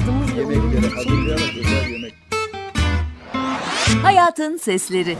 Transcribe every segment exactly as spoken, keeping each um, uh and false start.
adımız ve Yemekleri umduğumuz şey. hazırlayarak özel yemek. Hayatın Sesleri.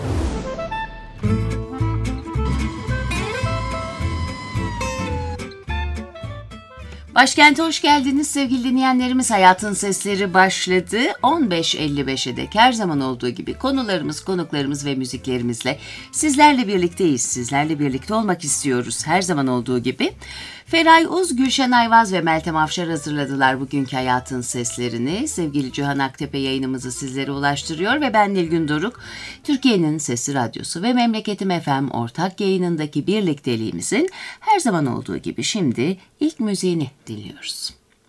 Başkent'e hoş geldiniz sevgili dinleyenlerimiz. Hayatın Sesleri başladı. on beş elli beşe dek her zaman olduğu gibi konularımız, konuklarımız ve müziklerimizle sizlerle birlikteyiz. Sizlerle birlikte olmak istiyoruz her zaman olduğu gibi. Feray Uz, Gülşen Ayvaz ve Meltem Afşar hazırladılar bugünkü Hayatın Seslerini. Sevgili Cihan Aktepe yayınımızı sizlere ulaştırıyor ve ben Nilgün Doruk, Türkiye'nin Sesi Radyosu ve Memleketim F M ortak yayınındaki birlikteliğimizin her zaman olduğu gibi şimdi ilk müziğini dinliyoruz.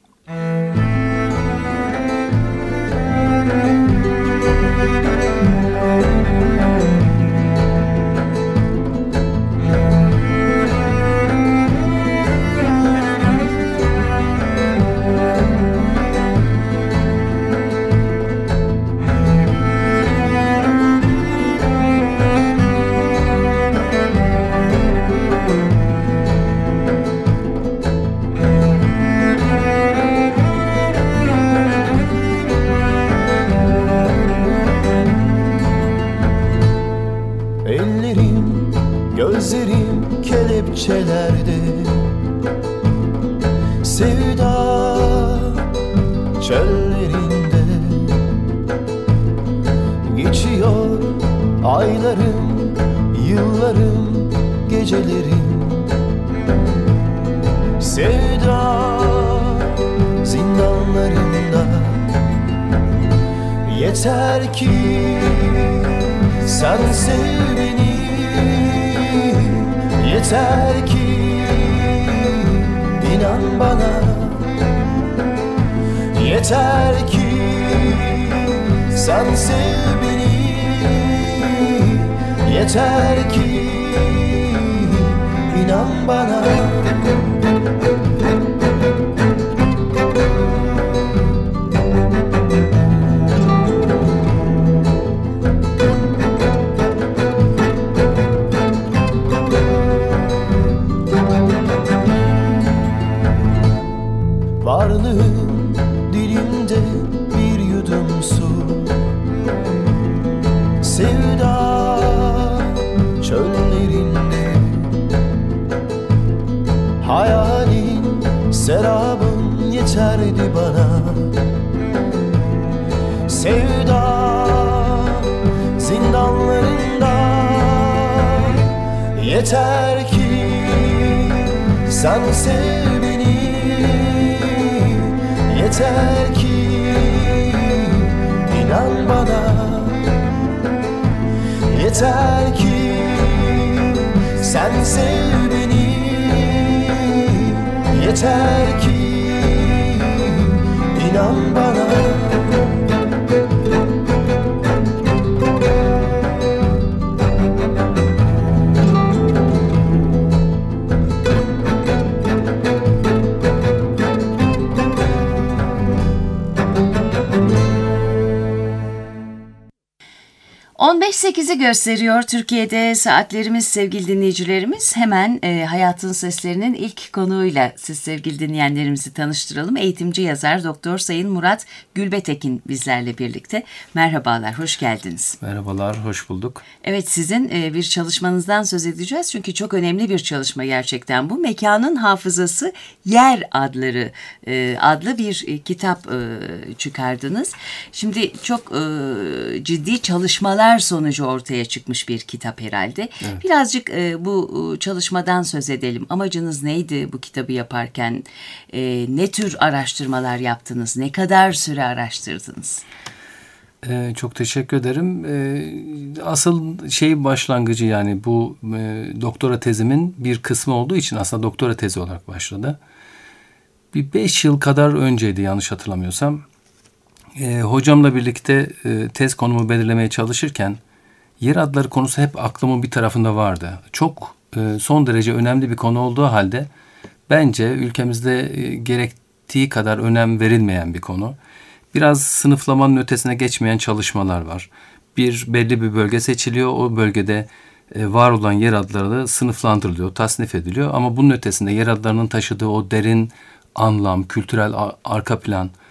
Gözlerim kelepçelerde, sevda çöllerinde geçiyor aylarım, yıllarım, gecelerim. Sevda zindanlarında, yeter ki sen sev beni. Yeter ki inan bana, yeter ki sen sev beni, yeter ki inan bana. Varlığım dilimde bir yudum su, sevda çöllerinde, hayalin serabın yeterdi bana. Sevda zindanlarında, yeter ki sen sev beni. Yeter ki inan bana, yeter ki sen sev beni, yeter ki inan bana. on beş sekizi gösteriyor Türkiye'de saatlerimiz sevgili dinleyicilerimiz. Hemen e, Hayatın Seslerinin ilk konuğuyla siz sevgili dinleyenlerimizi tanıştıralım. Eğitimci yazar Doktor Sayın Murat Gülbetekin bizlerle birlikte. Merhabalar, hoş geldiniz. Merhabalar, hoş bulduk. Evet, sizin e, bir çalışmanızdan söz edeceğiz. Çünkü çok önemli bir çalışma gerçekten bu. Mekanın Hafızası Yer adları e, adlı bir e, kitap e, çıkardınız. Şimdi çok e, ciddi çalışmalar sonucu ortaya çıkmış bir kitap herhalde. Evet. Birazcık e, bu e, çalışmadan söz edelim. Amacınız neydi bu kitabı yaparken? E, ne tür araştırmalar yaptınız? Ne kadar süre araştırdınız? Ee, çok teşekkür ederim. Ee, asıl şey başlangıcı yani bu e, doktora tezimin bir kısmı olduğu için aslında doktora tezi olarak başladı. Bir beş yıl kadar önceydi yanlış hatırlamıyorsam. E, hocamla birlikte e, tez konumu belirlemeye çalışırken yer adları konusu hep aklımın bir tarafında vardı. Çok e, son derece önemli bir konu olduğu halde bence ülkemizde e, gerektiği kadar önem verilmeyen bir konu. Biraz sınıflamanın ötesine geçmeyen çalışmalar var. Bir belli bir bölge seçiliyor. O bölgede e, var olan yer adları sınıflandırılıyor, tasnif ediliyor. Ama bunun ötesinde yer adlarının taşıdığı o derin anlam, kültürel arka plan,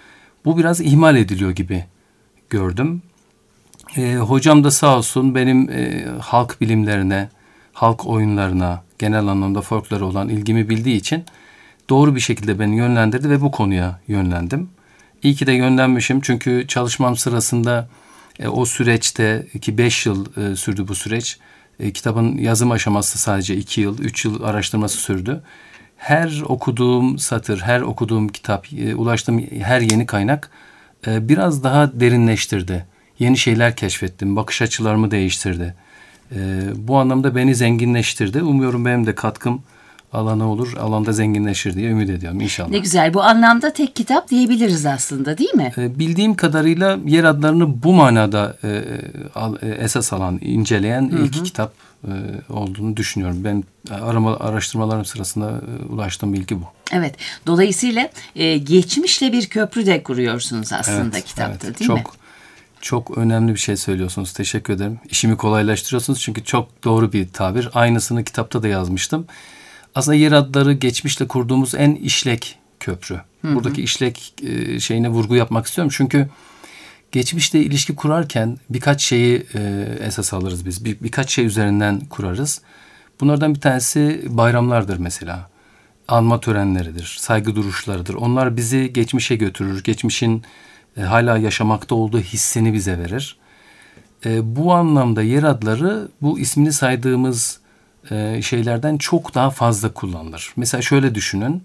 Bu biraz ihmal ediliyor gibi gördüm. E, hocam da sağ olsun benim e, halk bilimlerine, halk oyunlarına, genel anlamda folklora olan ilgimi bildiği için doğru bir şekilde beni yönlendirdi ve bu konuya yönlendim. İyi ki de yönlenmişim çünkü çalışmam sırasında e, o süreçte ki beş yıl e, sürdü bu süreç. E, kitabın yazım aşaması sadece iki yıl, üç yıl araştırması sürdü. Her okuduğum satır, her okuduğum kitap, e, ulaştığım her yeni kaynak e, biraz daha derinleştirdi. Yeni şeyler keşfettim, bakış açılarımı değiştirdi. E, bu anlamda beni zenginleştirdi. Umuyorum benim de katkım alana olur, alanda zenginleşir diye ümit ediyorum inşallah. Ne güzel, bu anlamda tek kitap diyebiliriz aslında, değil mi? E, bildiğim kadarıyla yer adlarını bu manada e, al, e, esas alan, inceleyen hı hı. ilk kitap e, olduğunu düşünüyorum. Ben arama araştırmalarım sırasında e, ulaştığım bilgi bu. Evet, dolayısıyla e, geçmişle bir köprü de kuruyorsunuz aslında evet, kitapta, evet. değil çok, mi? Çok önemli bir şey söylüyorsunuz. Teşekkür ederim. İşimi kolaylaştırıyorsunuz çünkü çok doğru bir tabir. Aynısını kitapta da yazmıştım. Aslında yer adları geçmişle kurduğumuz en işlek köprü. Hı hı. Buradaki işlek e, şeyine vurgu yapmak istiyorum. Çünkü geçmişle ilişki kurarken birkaç şeyi e, esas alırız biz. Bir, birkaç şey üzerinden kurarız. Bunlardan bir tanesi bayramlardır mesela. Anma törenleridir, saygı duruşlarıdır. Onlar bizi geçmişe götürür. Geçmişin e, hala yaşamakta olduğu hissini bize verir. E, bu anlamda yer adları bu ismini saydığımız e, şeylerden çok daha fazla kullanılır. Mesela şöyle düşünün.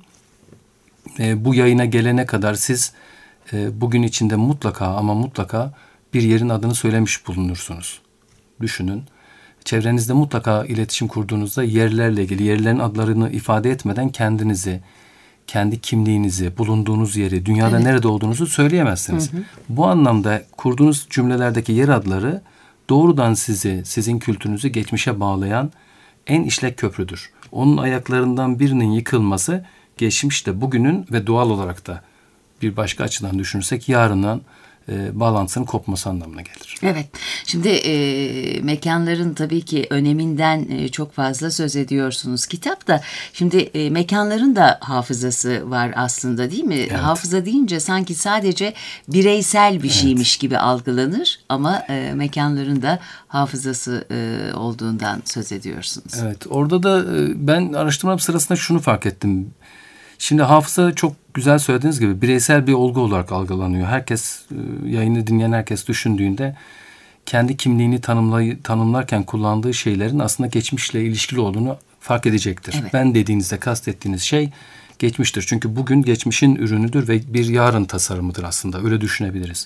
E, bu yayına gelene kadar siz e, bugün içinde mutlaka ama mutlaka bir yerin adını söylemiş bulunursunuz. Düşünün. Çevrenizde mutlaka iletişim kurduğunuzda yerlerle ilgili yerlerin adlarını ifade etmeden kendinizi, kendi kimliğinizi, bulunduğunuz yeri, dünyada evet. nerede olduğunuzu söyleyemezsiniz. Hı hı. Bu anlamda kurduğunuz cümlelerdeki yer adları doğrudan sizi, sizin kültürünüzü geçmişe bağlayan en işlek köprüdür. Onun ayaklarından birinin yıkılması geçmişte bugünün ve doğal olarak da bir başka açıdan düşünürsek yarından e, bağlantısının kopması anlamına gelir. Evet. Şimdi e, mekanların tabii ki öneminden e, çok fazla söz ediyorsunuz kitapta. Şimdi e, mekanların da hafızası var aslında, değil mi? Evet. Hafıza deyince sanki sadece bireysel bir evet. şeymiş gibi algılanır ama e, mekanların da hafızası e, olduğundan söz ediyorsunuz. Evet. Orada da e, ben araştırmam sırasında şunu fark ettim. Şimdi hafıza çok güzel söylediğiniz gibi bireysel bir olgu olarak algılanıyor. Herkes, yayını dinleyen herkes düşündüğünde kendi kimliğini tanımlay- tanımlarken kullandığı şeylerin aslında geçmişle ilişkili olduğunu fark edecektir. Evet. Ben dediğinizde kastettiğiniz şey geçmiştir. Çünkü bugün geçmişin ürünüdür ve bir yarın tasarımıdır aslında. Öyle düşünebiliriz.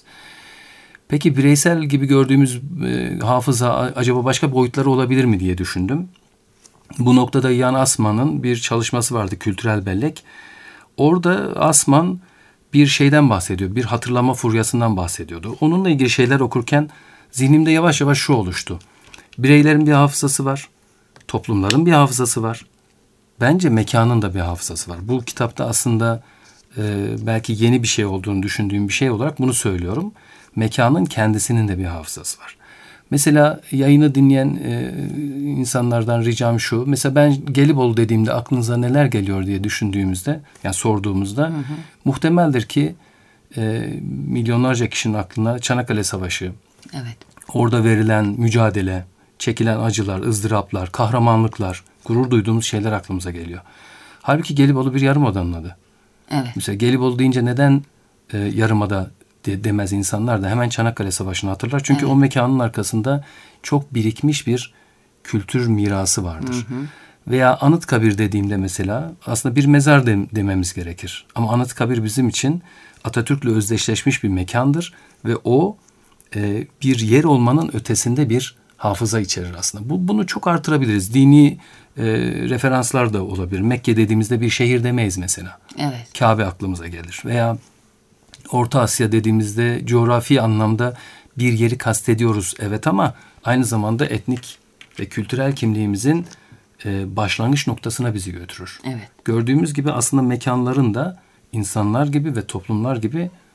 Peki bireysel gibi gördüğümüz e, hafıza acaba başka boyutları olabilir mi diye düşündüm. Bu noktada Jan Assmann'ın bir çalışması vardı, kültürel bellek. Orada Assmann bir şeyden bahsediyor, bir hatırlama furyasından bahsediyordu. Onunla ilgili şeyler okurken zihnimde yavaş yavaş şu oluştu. Bireylerin bir hafızası var, toplumların bir hafızası var. Bence mekanın da bir hafızası var. Bu kitapta aslında e, belki yeni bir şey olduğunu düşündüğüm bir şey olarak bunu söylüyorum. Mekanın kendisinin de bir hafızası var. Mesela yayını dinleyen e, insanlardan ricam şu. Mesela ben Gelibolu dediğimde aklınıza neler geliyor diye düşündüğümüzde, yani sorduğumuzda hı hı. muhtemeldir ki e, milyonlarca kişinin aklına Çanakkale Savaşı, evet. orada verilen mücadele, çekilen acılar, ızdıraplar, kahramanlıklar, gurur duyduğumuz şeyler aklımıza geliyor. Halbuki Gelibolu bir yarımadanın adı. Evet. Mesela Gelibolu deyince neden e, yarımada de, demez insanlar da hemen Çanakkale Savaşı'nı hatırlar. Çünkü evet. o mekanın arkasında çok birikmiş bir kültür mirası vardır. Hı hı. Veya Anıtkabir dediğimde mesela aslında bir mezar de, dememiz gerekir. Ama Anıtkabir bizim için Atatürk'le özdeşleşmiş bir mekandır ve o e, bir yer olmanın ötesinde bir hafıza içerir aslında. Bu, bunu çok artırabiliriz. Dini e, referanslar da olabilir. Mekke dediğimizde bir şehir demeyiz mesela. Evet. Kabe aklımıza gelir. Veya Orta Asya dediğimizde coğrafi anlamda bir yeri kastediyoruz. Evet, ama aynı zamanda etnik ve kültürel kimliğimizin e, başlangıç noktasına bizi götürür. Evet. Gördüğümüz gibi aslında mekanların da insanlar gibi ve toplumlar gibi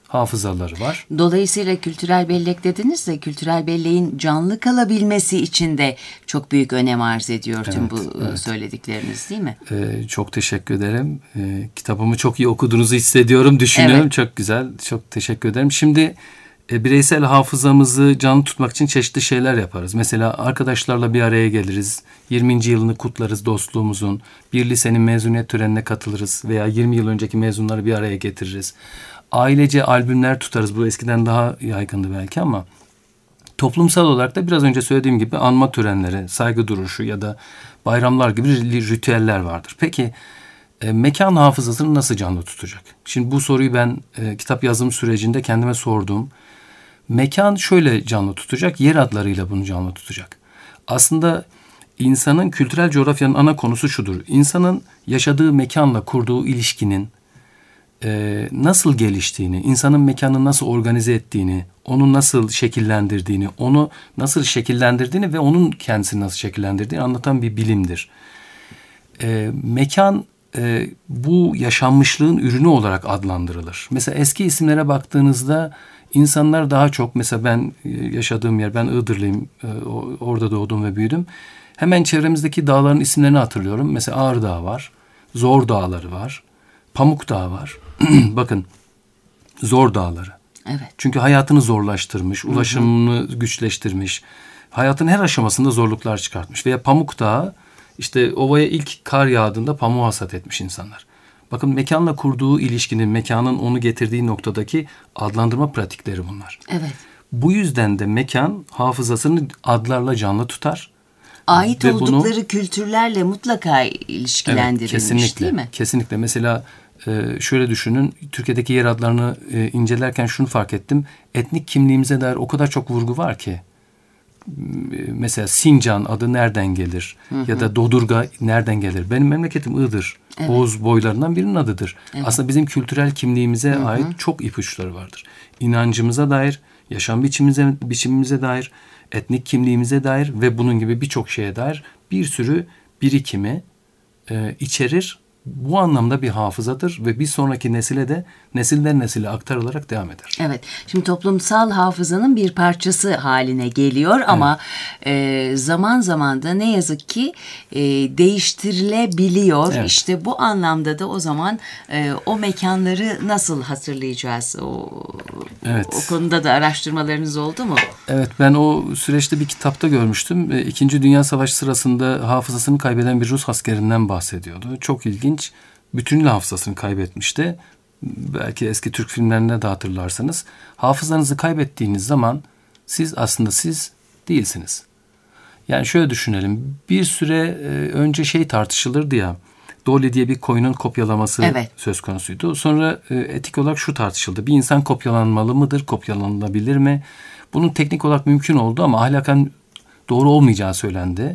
hafızaları var. Dolayısıyla kültürel bellek dediniz de kültürel belleğin canlı kalabilmesi için de çok büyük önem arz ediyor tüm Evet, bu evet. söyledikleriniz, değil mi? Ee, çok teşekkür ederim. Ee, kitabımı çok iyi okuduğunuzu hissediyorum, düşünüyorum. Evet. Çok güzel, çok teşekkür ederim. Şimdi e, bireysel hafızamızı canlı tutmak için çeşitli şeyler yaparız. Mesela arkadaşlarla bir araya geliriz. yirminci yılını kutlarız dostluğumuzun. Bir lisenin mezuniyet törenine katılırız veya yirmi yıl önceki mezunları bir araya getiririz. Ailece albümler tutarız. Bu eskiden daha yaygındı belki ama toplumsal olarak da biraz önce söylediğim gibi anma törenleri, saygı duruşu ya da bayramlar gibi ritüeller vardır. Peki e, mekan hafızasını nasıl canlı tutacak? Şimdi bu soruyu ben e, kitap yazım sürecinde kendime sordum. Mekan şöyle canlı tutacak, yer adlarıyla bunu canlı tutacak. Aslında insanın kültürel coğrafyanın ana konusu şudur. İnsanın yaşadığı mekanla kurduğu ilişkinin e, nasıl geliştiğini, insanın mekanını nasıl organize ettiğini, onu nasıl şekillendirdiğini, onu nasıl şekillendirdiğini ve onun kendisini nasıl şekillendirdiğini anlatan bir bilimdir. E, mekan e, bu yaşanmışlığın ürünü olarak adlandırılır. Mesela eski isimlere baktığınızda insanlar daha çok, mesela ben yaşadığım yer, ben Iğdırlıyım, e, orada doğdum ve büyüdüm. Hemen çevremizdeki dağların isimlerini hatırlıyorum. Mesela Ağrı Dağı var, Zor Dağları var, Pamuk Dağı var. Bakın, Zor Dağları. Evet. Çünkü hayatını zorlaştırmış, ulaşımını güçleştirmiş, hayatın her aşamasında zorluklar çıkartmış. Veya Pamuk Dağı, işte ovaya ilk kar yağdığında pamuğu hasat etmiş insanlar. Bakın, mekanla kurduğu ilişkinin, mekanın onu getirdiği noktadaki adlandırma pratikleri bunlar. Evet. Bu yüzden de mekan hafızasını adlarla canlı tutar. Ait Ve oldukları bunu, küllere mutlaka ilişkilendirilmiş, evet, kesinlikle, değil mi? Kesinlikle. Mesela şöyle düşünün, Türkiye'deki yer adlarını incelerken şunu fark ettim. Etnik kimliğimize dair o kadar çok vurgu var ki. Mesela Sincan adı nereden gelir? Hı hı. Ya da Dodurga nereden gelir? Benim memleketim Iğdır. Evet. Oğuz boylarından birinin adıdır. Evet. Aslında bizim kültürel kimliğimize hı hı. ait çok ipuçları vardır. İnancımıza dair, yaşam biçimimize, biçimimize dair, etnik kimliğimize dair ve bunun gibi birçok şeye dair bir sürü birikimi e, içerir. Bu anlamda bir hafızadır ve bir sonraki nesile de nesilden nesile aktarılarak devam eder. Evet. Şimdi toplumsal hafızanın bir parçası haline geliyor, evet. Ama e, zaman zaman da ne yazık ki e, değiştirilebiliyor. Evet. İşte bu anlamda da o zaman e, o mekanları nasıl hatırlayacağız? O, evet. o konuda da araştırmalarınız oldu mu? Evet, ben o süreçte bir kitapta görmüştüm. İkinci Dünya Savaşı sırasında hafızasını kaybeden bir Rus askerinden bahsediyordu. Çok ilginç. Bütünüyle hafızasını kaybetmişti. Belki eski Türk filmlerinde de hatırlarsanız. Hafızanızı kaybettiğiniz zaman siz aslında siz değilsiniz. Yani şöyle düşünelim. Bir süre önce şey tartışılırdı ya. Dolly diye bir koyunun kopyalaması evet. söz konusuydu. Sonra etik olarak şu tartışıldı. Bir insan kopyalanmalı mıdır? Kopyalanabilir mi? Bunun teknik olarak mümkün oldu ama ahlaken doğru olmayacağı söylendi.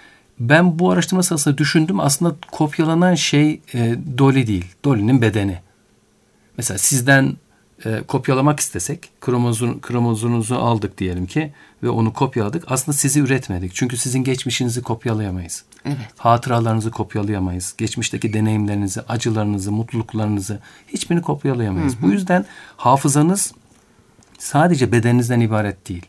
Ben bu araştırma sırasında düşündüm. Aslında kopyalanan şey e, Dolly değil. Dolly'nin bedeni. Mesela sizden e, kopyalamak istesek, kromozom, kromozomunuzu aldık diyelim ki ve onu kopyaladık. Aslında sizi üretmedik. Çünkü sizin geçmişinizi kopyalayamayız. Evet. Hatıralarınızı kopyalayamayız. Geçmişteki deneyimlerinizi, acılarınızı, mutluluklarınızı hiçbirini kopyalayamayız. Hı hı. Bu yüzden hafızanız sadece bedeninizden ibaret değil.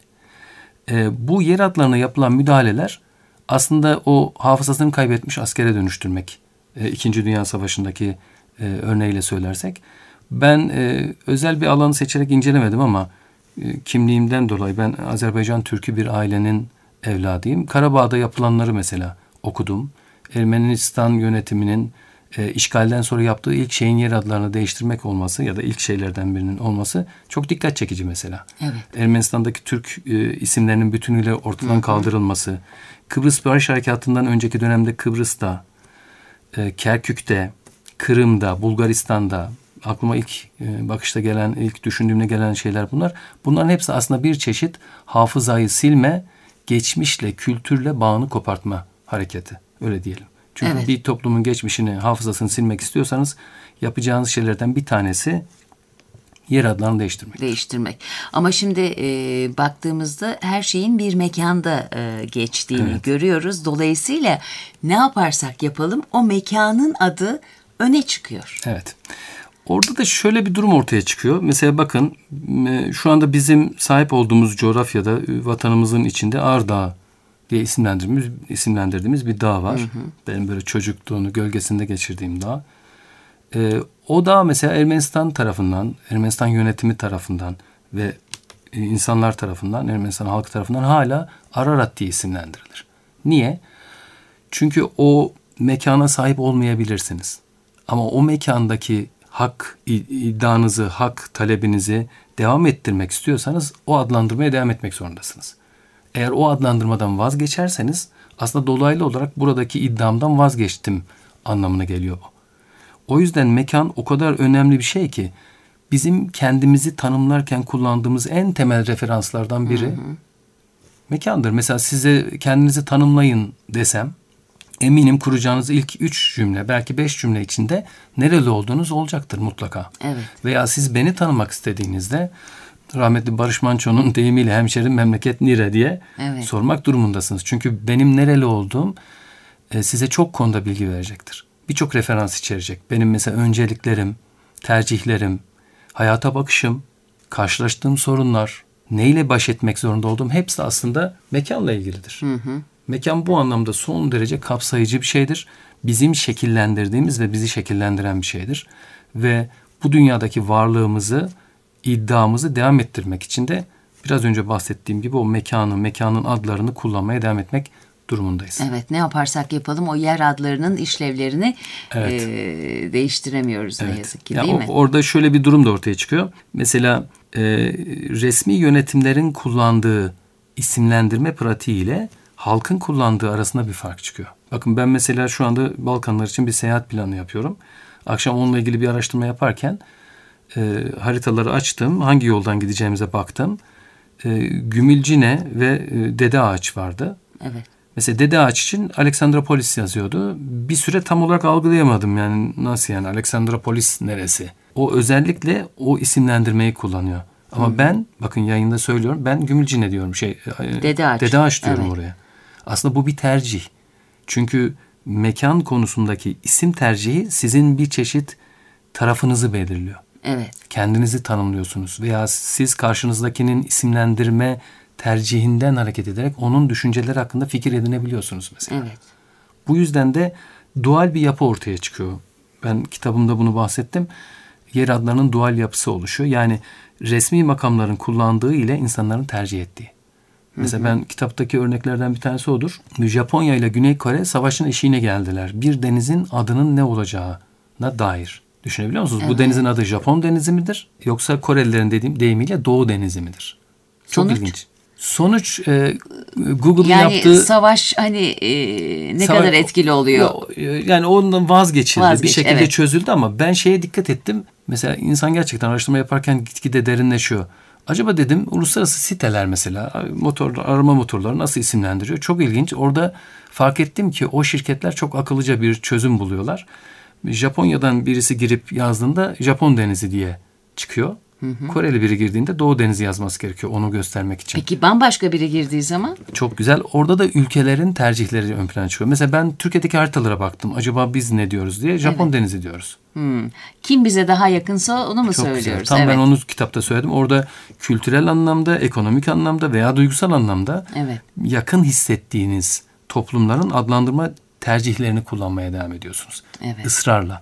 E, bu yer adlarına yapılan müdahaleler aslında o hafızasını kaybetmiş askere dönüştürmek. E, İkinci Dünya Savaşı'ndaki e, örneğiyle söylersek. Ben e, özel bir alanı seçerek incelemedim ama e, kimliğimden dolayı ben Azerbaycan Türk'ü bir ailenin evladıyım. Karabağ'da yapılanları mesela okudum. Ermenistan yönetiminin e, işgalden sonra yaptığı ilk şeyin yer adlarını değiştirmek olması ya da ilk şeylerden birinin olması çok dikkat çekici mesela. Evet. Ermenistan'daki Türk e, isimlerinin bütünüyle ortadan kaldırılması, Kıbrıs Barış Harekatı'ndan önceki dönemde Kıbrıs'ta, e, Kerkük'te, Kırım'da, Bulgaristan'da, aklıma ilk e, bakışta gelen, ilk düşündüğümde gelen şeyler bunlar. Bunların hepsi aslında bir çeşit hafızayı silme, geçmişle, kültürle bağını kopartma hareketi. Öyle diyelim. Çünkü evet. bir toplumun geçmişini, hafızasını silmek istiyorsanız yapacağınız şeylerden bir tanesi yer adlarını değiştirmek. Değiştirmek. Ama şimdi e, baktığımızda her şeyin bir mekanda e, geçtiğini evet. görüyoruz. Dolayısıyla ne yaparsak yapalım o mekanın adı öne çıkıyor. Evet. Orada da şöyle bir durum ortaya çıkıyor. Mesela bakın şu anda bizim sahip olduğumuz coğrafyada vatanımızın içinde Ağrı diye isimlendirdiğimiz, isimlendirdiğimiz bir dağ var. Hı hı. Benim böyle çocukluğunu gölgesinde geçirdiğim dağ. Ee, o dağ mesela Ermenistan tarafından, Ermenistan yönetimi tarafından ve insanlar tarafından, Ermenistan halkı tarafından hala Ararat diye isimlendirilir. Niye? Çünkü o mekana sahip olmayabilirsiniz. Ama o mekandaki hak iddianızı, hak talebinizi devam ettirmek istiyorsanız o adlandırmaya devam etmek zorundasınız. Eğer o adlandırmadan vazgeçerseniz aslında dolaylı olarak buradaki iddiamdan vazgeçtim anlamına geliyor bu. O yüzden mekan o kadar önemli bir şey ki bizim kendimizi tanımlarken kullandığımız en temel referanslardan biri hı hı. mekandır. Mesela size kendinizi tanımlayın desem eminim kuracağınız ilk üç cümle belki beş cümle içinde nereli olduğunuz olacaktır mutlaka. Evet. Veya siz beni tanımak istediğinizde rahmetli Barış Manço'nun deyimiyle hemşerim memleket nere diye evet. sormak durumundasınız. Çünkü benim nereli olduğum e, size çok konuda bilgi verecektir. Birçok referans içerecek. Benim mesela önceliklerim, tercihlerim, hayata bakışım, karşılaştığım sorunlar, neyle baş etmek zorunda olduğum hepsi aslında mekanla ilgilidir. Hı hı. Mekan bu anlamda son derece kapsayıcı bir şeydir. Bizim şekillendirdiğimiz ve bizi şekillendiren bir şeydir. Ve bu dünyadaki varlığımızı, iddiamızı devam ettirmek için de biraz önce bahsettiğim gibi o mekanın, mekanın adlarını kullanmaya devam etmek durumundayız. Evet, ne yaparsak yapalım o yer adlarının işlevlerini evet. e, değiştiremiyoruz evet. ne yazık ki, ya değil o, mi? Orada şöyle bir durum da ortaya çıkıyor. Mesela e, resmi yönetimlerin kullandığı isimlendirme pratiğiyle halkın kullandığı arasında bir fark çıkıyor. Bakın ben mesela şu anda Balkanlar için bir seyahat planı yapıyorum. Akşam onunla ilgili bir araştırma yaparken e, haritaları açtım. Hangi yoldan gideceğimize baktım. E, Gümülcine ve e, Dede Ağaç vardı. Evet. Mesela Dede Ağaç için Aleksandropolis yazıyordu. Bir süre tam olarak algılayamadım. Yani nasıl yani Aleksandropolis neresi? O özellikle o isimlendirmeyi kullanıyor. Ama Hı-hı. ben bakın yayında söylüyorum. Ben Gümülcine diyorum. Şey Dede Ağaç. Dede Ağaç diyorum evet. oraya. Aslında bu bir tercih. Çünkü mekan konusundaki isim tercihi sizin bir çeşit tarafınızı belirliyor. Evet. Kendinizi tanımlıyorsunuz veya siz karşınızdakinin isimlendirme tercihinden hareket ederek onun düşünceleri hakkında fikir edinebiliyorsunuz mesela. Evet. Bu yüzden de dual bir yapı ortaya çıkıyor. Ben kitabımda bunu bahsettim. Yer adlarının dual yapısı oluşuyor. Yani resmi makamların kullandığı ile insanların tercih ettiği. Mesela hı hı. ben kitaptaki örneklerden bir tanesi odur. Japonya ile Güney Kore savaşın eşiğine geldiler. Bir denizin adının ne olacağına dair. Düşünebiliyor musunuz? Evet. Bu denizin adı Japon denizi midir? Yoksa Korelilerin dediğim deyimiyle Doğu denizi midir? Çok Sonuç? ilginç. Sonuç e, Google'ın yani yaptığı... Yani savaş hani e, ne savaş, kadar etkili oluyor? Yani ondan vazgeçildi. Vazgeç, bir şekilde evet. çözüldü ama ben şeye dikkat ettim. Mesela insan gerçekten araştırma yaparken gitgide derinleşiyor. Acaba dedim uluslararası siteler mesela motor, arama motorları nasıl isimlendiriyor? Çok ilginç. Orada fark ettim ki o şirketler çok akıllıca bir çözüm buluyorlar. Japonya'dan birisi girip yazdığında Japon denizi diye çıkıyor. Hı hı. Koreli biri girdiğinde Doğu Denizi yazması gerekiyor onu göstermek için. Peki bambaşka biri girdiği zaman? Çok güzel. Orada da ülkelerin tercihleri ön plana çıkıyor. Mesela ben Türkiye'deki haritalara baktım. Acaba biz ne diyoruz diye. Japon evet. Denizi diyoruz. Hmm. Kim bize daha yakınsa onu mu Çok söylüyoruz? Güzel. Tam evet. ben onu kitapta söyledim. Orada kültürel anlamda, ekonomik anlamda veya duygusal anlamda evet. yakın hissettiğiniz toplumların adlandırma tercihlerini kullanmaya devam ediyorsunuz. Evet. Israrla.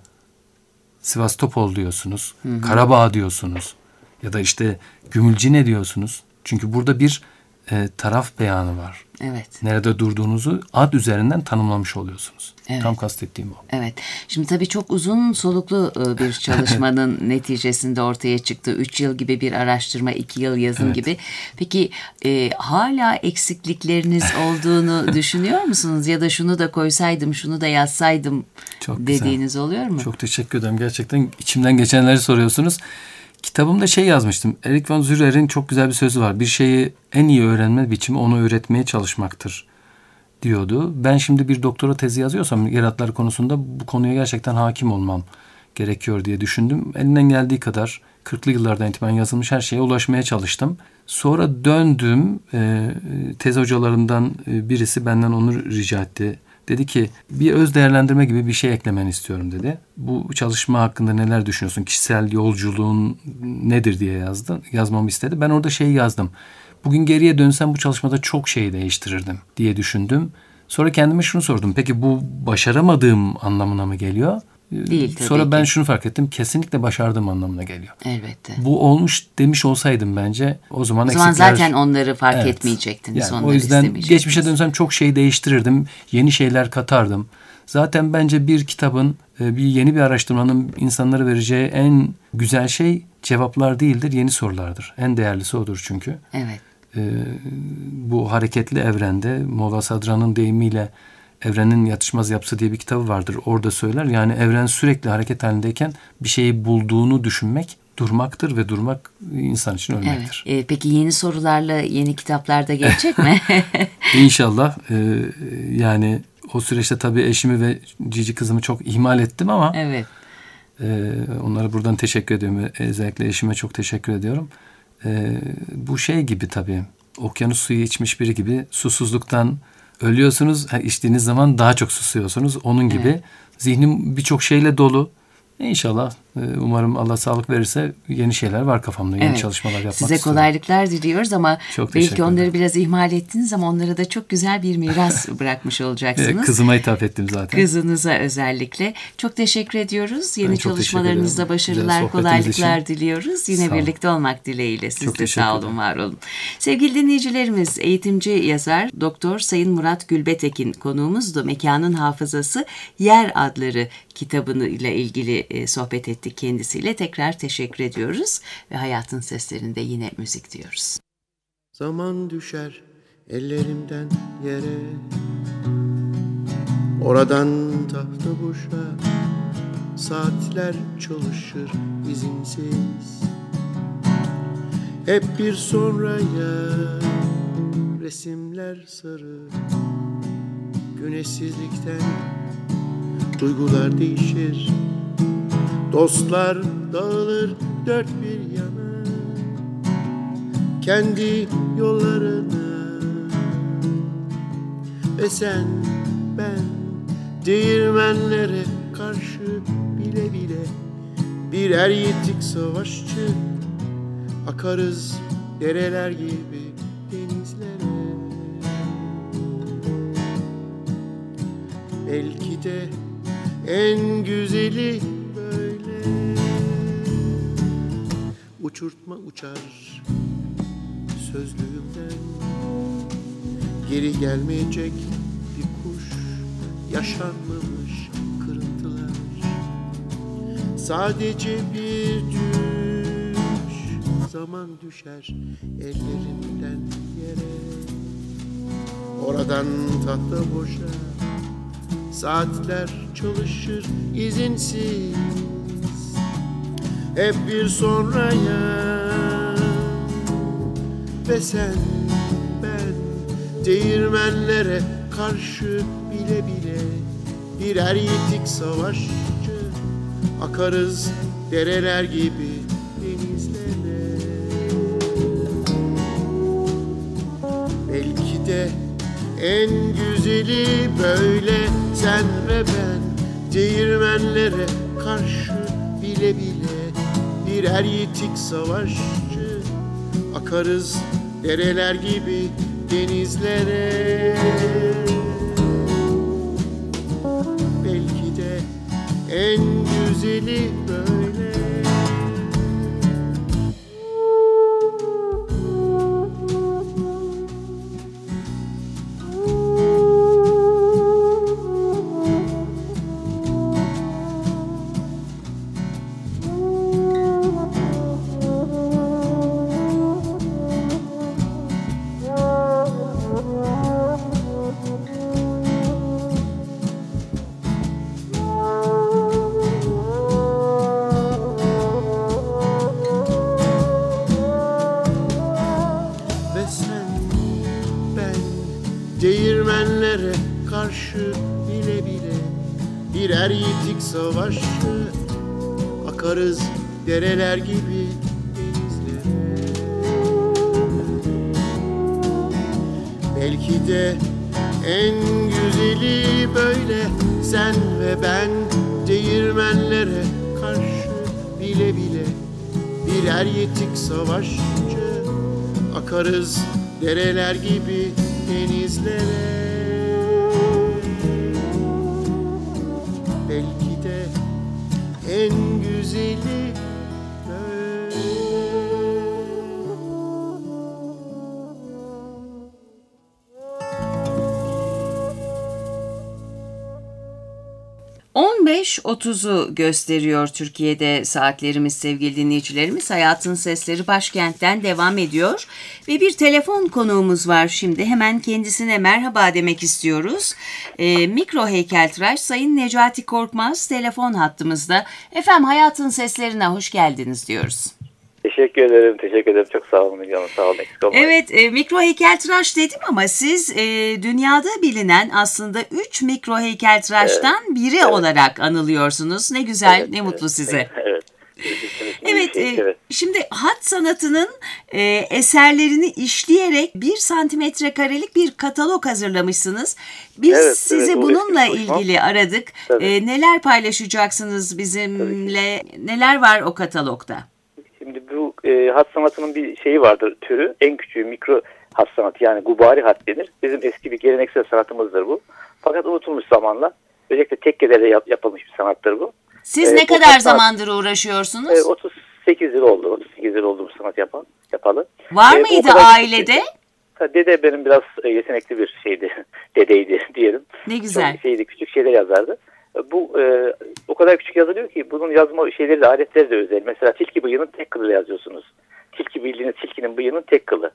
Sivastopol diyorsunuz. Hı hı. Karabağ diyorsunuz. Ya da işte Gümülcine diyorsunuz. Çünkü burada bir e, taraf beyanı var. Evet. Nerede durduğunuzu ad üzerinden tanımlamış oluyorsunuz. Evet. Tam kastettiğim o. Evet. Şimdi tabii çok uzun soluklu bir çalışmanın neticesinde ortaya çıktı. Üç yıl gibi bir araştırma, iki yıl yazım evet. gibi. Peki e, hala eksiklikleriniz olduğunu düşünüyor musunuz? Ya da şunu da koysaydım, şunu da yazsaydım çok dediğiniz güzel. Oluyor mu? Çok teşekkür ederim. Gerçekten içimden geçenleri soruyorsunuz. Kitabımda şey yazmıştım. Erik von Zürer'in çok güzel bir sözü var. Bir şeyi en iyi öğrenme biçimi onu öğretmeye çalışmaktır diyordu. Ben şimdi bir doktora tezi yazıyorsam yer adları konusunda bu konuya gerçekten hakim olmam gerekiyor diye düşündüm. Elinden geldiği kadar kırklı yıllardan itibaren yazılmış her şeye ulaşmaya çalıştım. Sonra döndüm. E, tez hocalarından birisi benden onu rica etti. Dedi ki bir öz değerlendirme gibi bir şey eklemeni istiyorum dedi. Bu çalışma hakkında neler düşünüyorsun? Kişisel yolculuğun nedir diye yazdı. Yazmamı istedi. Ben orada şey yazdım. Bugün geriye dönsem bu çalışmada çok şey değiştirirdim diye düşündüm. Sonra kendime şunu sordum. Peki bu başaramadığım anlamına mı geliyor? Değil tabii Sonra ki. ben şunu fark ettim. Kesinlikle başardığım anlamına geliyor. Elbette. Bu olmuş demiş olsaydım bence o zaman O zaman eksikler... zaten onları fark Evet. etmeyecektiniz. Yani onları o yüzden istemeyecektiniz. geçmişe dönsem çok şey değiştirirdim. Yeni şeyler katardım. Zaten bence bir kitabın, bir yeni bir araştırmanın insanlara vereceği en güzel şey cevaplar değildir, yeni sorulardır. En değerlisi odur çünkü. Evet. Ee, bu hareketli evrende Molla Sadra'nın deyimiyle Evrenin Yatışmaz Yapısı diye bir kitabı vardır. Orada söyler. Yani evren sürekli hareket halindeyken bir şeyi bulduğunu düşünmek durmaktır ve durmak insan için ölmektir. Evet. Ee, peki yeni sorularla yeni kitaplarda gelecek mi? İnşallah. E, yani o süreçte tabii eşimi ve cici kızımı çok ihmal ettim ama Evet. e, onlara buradan teşekkür ediyorum. Özellikle eşime çok teşekkür ediyorum. E, bu şey gibi tabii. Okyanus suyu içmiş biri gibi susuzluktan ölüyorsunuz. Ha, içtiğiniz zaman daha çok susuyorsunuz. Onun gibi. Evet. Zihnim birçok şeyle dolu. İnşallah umarım Allah sağlık verirse yeni şeyler var kafamda. Yeni Evet. çalışmalar yapmak Size istiyorum. kolaylıklar diliyoruz ama Çok belki onları biraz ihmal ettiniz ama onlara da çok güzel bir miras bırakmış olacaksınız. Kızıma hitap ettim zaten. Kızınıza özellikle. Çok teşekkür ediyoruz. Yeni çalışmalarınızda başarılar, kolaylıklar için diliyoruz. Yine birlikte olmak dileğiyle. Siz çok de sağ olun, var olun. Sevgili dinleyicilerimiz, eğitimci yazar Doktor Sayın Murat Gülbetekin konuğumuzdu. Mekanın Hafızası Yer Adları kitabını ile ilgili e, sohbet ettik kendisiyle. Tekrar teşekkür ediyoruz ve Hayatın Seslerinde yine müzik diyoruz. Zaman düşer ellerimden yere, oradan tahta boşa, saatler çalışır izinsiz. Hep bir sonraya resimler sarı, güneşsizlikten duygular değişir. Dostlar dağılır dört bir yana, kendi yollarına. Ve sen, ben değirmenlere karşı bile bile birer yitik savaşçı, akarız dereler gibi denizlere. Belki de en güzeli böyle, uçurtma uçar sözlüğümden, geri gelmeyecek bir kuş, yaşanmamış kırıntılar, sadece bir düş. Zaman düşer ellerimden yere, oradan tahta boşa, saatler çalışır izinsiz. Hep bir sonraya ve sen, ben değirmenlere karşı bile bile birer yitik savaşçı, akarız dereler gibi denizlere. Belki de en güzeli böyle, sen ve ben değirmenlere karşı bile bile birer yitik savaşçı, akarız dereler gibi denizlere. Belki de en güzeli böyle. Değirmenlere karşı bile bile birer yitik savaşçı, akarız dereler gibi denizlere. Belki de en güzel güzeli böyle. Sen ve ben değirmenlere karşı bile bile birer yetik savaşçı, akarız dereler gibi denizlere. Belki de en güzeli böyle. on beş otuzu gösteriyor Türkiye'de saatlerimiz sevgili dinleyicilerimiz. Hayatın Sesleri başkentten devam ediyor. Ve bir telefon konuğumuz var şimdi. Hemen kendisine merhaba demek istiyoruz. E, mikro heykeltıraş Sayın Necati Korkmaz telefon hattımızda. Efendim Hayatın Seslerine hoş geldiniz diyoruz. Teşekkür ederim, teşekkür ederim. Çok sağ olun Müge Hanım, sağ olun. Eksik olmayın. Evet, e, mikro heykeltıraş dedim ama siz e, dünyada bilinen aslında üç mikro heykeltıraştan evet. biri evet. olarak anılıyorsunuz. Ne güzel, evet, ne evet. mutlu size. Evet. Evet, e, evet, şimdi hat sanatının e, eserlerini işleyerek bir santimetre karelik bir katalog hazırlamışsınız. Biz evet, sizi evet, bununla ilgili aradık. E, neler paylaşacaksınız bizimle? Neler var o katalogda? Şimdi bu e, hat sanatının bir şeyi vardır, türü. En küçüğü mikro hat sanatı, yani gubari hat denir. Bizim eski bir geleneksel sanatımızdır bu. Fakat unutulmuş zamanla. Özellikle tekkelerle yap, yapılmış bir sanattır bu. Siz ee, ne kadar sanat, zamandır uğraşıyorsunuz? E, otuz sekiz yıl oldu. otuz sekiz yıl oldu bu sanat yapan, yapalı. Var e, mıydı ailede? Şey, dede benim biraz yetenekli bir şeydi. Dedeydi diyelim. Ne güzel. Çok şeydi, küçük şeyler yazardı. Bu e, o kadar küçük yazılıyor ki bunun yazma şeyleri de, aletleri de özel. Mesela tilki bıyığının tek kılıyla yazıyorsunuz. Tilki bildiğiniz tilkinin bıyığının tek kılı.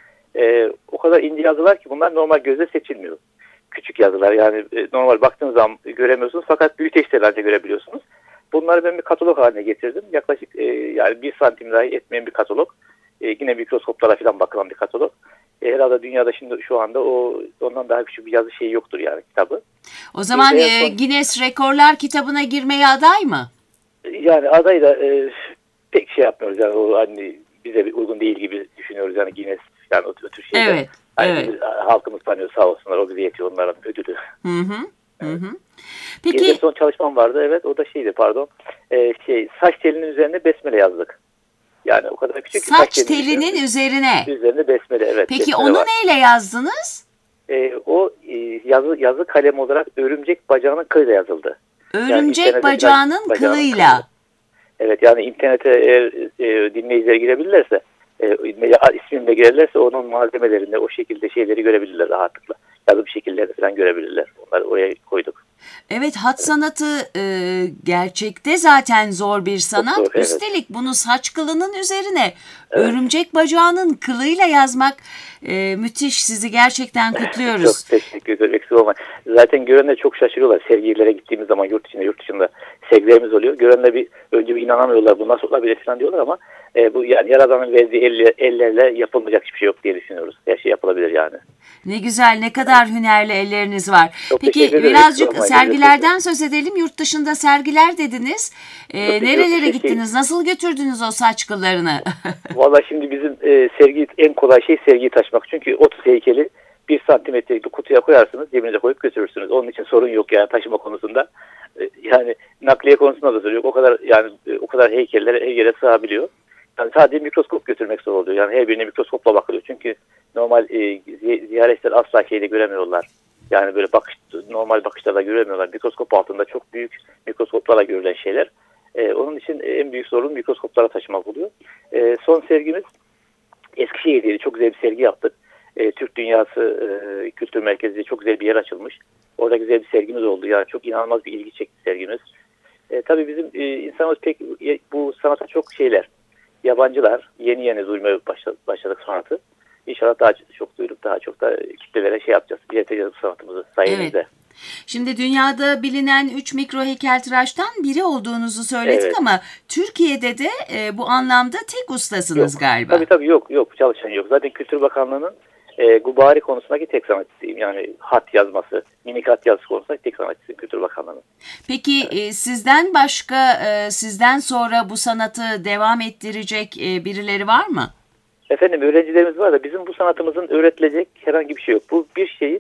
E, o kadar ince yazılar ki bunlar normal gözle seçilmiyor. Küçük yazılar, yani e, normal baktığınız zaman göremiyorsunuz fakat büyüteçlerle görebiliyorsunuz. Bunları ben bir katalog haline getirdim. Yaklaşık e, yani bir santim dahi etmeyen bir katalog. E, yine mikroskoplara falan bakılan bir katalog. E, herhalde dünyada şimdi şu anda o ondan daha küçük bir yazı şeyi yoktur yani kitabı. O zaman e, son... Guinness Rekorlar kitabına girmeye aday mı? Yani aday da e, pek şey yapmıyoruz yani, o hani bize uygun değil gibi düşünüyoruz yani Guinness yani o, o tür şeyler. Evet. Hani evet. Biz, halkımız tanıyor sağ olsunlar, o bize yetiyor, onların ödülü. Hı hı. Evet. Hı hı. Peki. Guinness son çalışmam vardı, evet, o da şeydi pardon. E, şey saç telinin üzerine besmele yazdık. Yani o kadar küçük. Saç, saç telinin üzerine. üzerine. Üzerine besmele, evet. Peki besmele onu var. neyle yazdınız? E, o e, yazı yazı kalem olarak örümcek bacağının kılıyla yazıldı. Örümcek yani bacağının, bacağının kılıyla. Kılı. Evet, yani internete eğer e, dinleyiciler girebilirlerse, e, ismini de girerlerse onun malzemelerinde o şekilde şeyleri görebilirler rahatlıkla. Yazı bir şekilde falan görebilirler. Onları oraya koyduk. Evet, hat sanatı e, gerçekte zaten zor bir sanat. Zor, evet. Üstelik bunu saç kılının üzerine evet. örümcek bacağının kılıyla yazmak e, müthiş. Sizi gerçekten kutluyoruz. Çok teşekkür ederim. Eksik olmayın. Zaten görenler çok şaşırıyorlar. Sergilere gittiğimiz zaman yurt içinde yurt dışında sergilerimiz oluyor. Görenler bir önce bir inanamıyorlar. Bu nasıl olabilir falan diyorlar ama e, bu yani Yaradan'ın verdiği elle, ellerle yapılmayacak hiçbir şey yok diye düşünüyoruz. Her şey yapılabilir yani. Ne güzel, ne kadar hünerli elleriniz var. Çok Peki birazcık sergilerden söz edelim. Yurt dışında sergiler dediniz. Ee, nerelere gittiniz? Nasıl götürdünüz o saç kıllarını? Valla şimdi bizim e, sergi en kolay şey sergiyi taşımak. Çünkü otuz heykeli bir santimetrelik bir kutuya koyarsınız, cebinize koyup götürürsünüz. Onun için sorun yok yani taşıma konusunda. E, yani nakliye konusunda da sorun yok. O kadar yani e, o kadar heykeller her yere sığabiliyor. Yani sadece mikroskop götürmek zor oluyor. Yani her birine mikroskopla bakılıyor. Çünkü normal e, ziyaretçiler asla şeyle göremiyorlar. Yani böyle bakış, normal bakışlarla göremiyorlar. Mikroskop altında çok büyük mikroskoplarla görülen şeyler. E, onun için en büyük sorun mikroskoplara taşımak oluyor. E, son sergimiz Eskişehir'deydi. Çok güzel bir sergi yaptık. E, Türk Dünyası e, Kültür Merkezi'nde çok güzel bir yer açılmış. Orada güzel bir sergimiz oldu. Yani çok inanılmaz bir ilgi çekti sergimiz. E, tabii bizim e, insanımız pek bu sanata çok şeyler. Yabancılar, yeni yeni duymaya başladık, başladık sanatı. İnşallah daha çok duyurup daha çok da kitlelere şey yapacağız. İleteceğiz bu sanatımızı sayenizde. Evet. Şimdi dünyada bilinen üç mikro heykeltıraştan biri olduğunuzu söyledik evet. ama Türkiye'de de e, bu anlamda tek ustasınız yok. galiba. Tabii tabii yok yok çalışan yok. Zaten Kültür Bakanlığı'nın e, gubari konusundaki tek sanatçısıyım. Yani hat yazması, minik hat yazısı konusundaki tek sanatçısıyım Kültür Bakanlığı'nın. Peki evet. e, sizden başka, e, sizden sonra bu sanatı devam ettirecek e, birileri var mı? Efendim öğrencilerimiz var da bizim bu sanatımızın öğretilecek herhangi bir şey yok. Bu bir şeyin